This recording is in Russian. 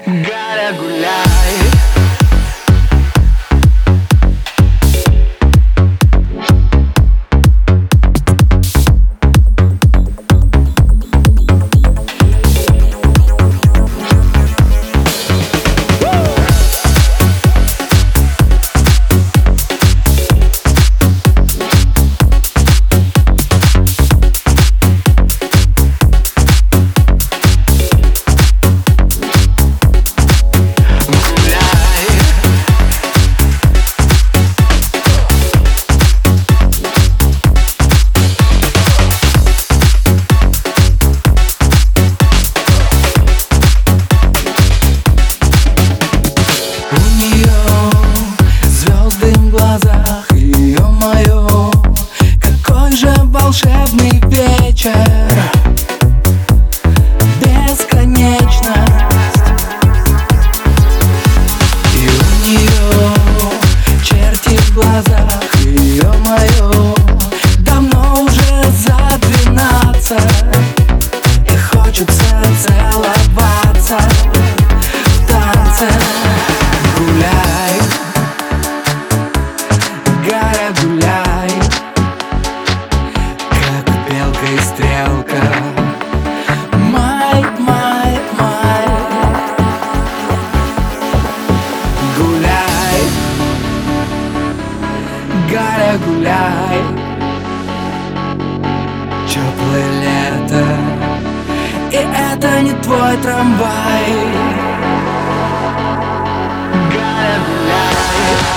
Галя, гуляй. Волшебный вечер, бесконечность. И у нее черти в глазах, ё-моё, давно уже за 12. И хочется целоваться в танце. Гуляй, Галя, гуляй, белка и стрелка. Май. Гуляй, Галя, гуляй. Теплое лето, и это не твой трамвай. Галя, гуляй.